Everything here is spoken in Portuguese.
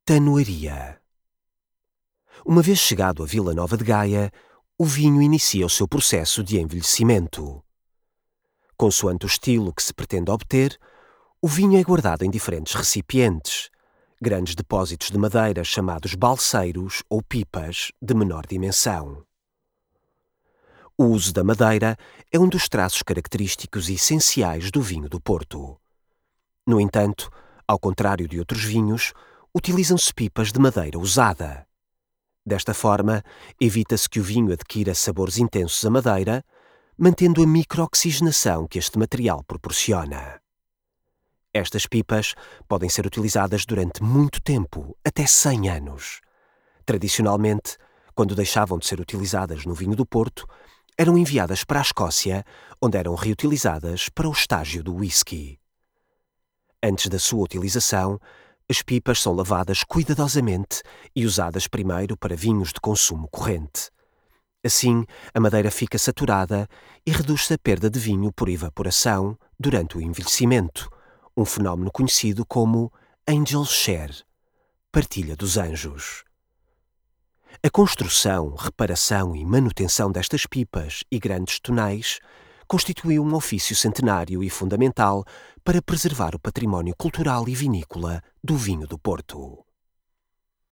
Tanoaria. Uma vez chegado a Vila Nova de Gaia, o vinho inicia o seu processo de envelhecimento. Consoante o estilo que se pretende obter, o vinho é guardado em diferentes recipientes, grandes depósitos de madeira chamados balseiros ou pipas de menor dimensão. O uso da madeira é um dos traços característicos e essenciais do vinho do Porto. No entanto, ao contrário de outros vinhos, utilizam-se pipas de madeira usada. Desta forma, evita-se que o vinho adquira sabores intensos à madeira, mantendo a microoxigenação que este material proporciona. Estas pipas podem ser utilizadas durante muito tempo, até 100 anos. Tradicionalmente, quando deixavam de ser utilizadas no vinho do Porto, eram enviadas para a Escócia, onde eram reutilizadas para o estágio do whisky. Antes da sua utilização, as pipas são lavadas cuidadosamente e usadas primeiro para vinhos de consumo corrente. Assim, a madeira fica saturada e reduz-se a perda de vinho por evaporação durante o envelhecimento, um fenómeno conhecido como Angel Share, partilha dos anjos. A construção, reparação e manutenção destas pipas e grandes tonais constituiu um ofício centenário e fundamental para preservar o património cultural e vinícola do vinho do Porto.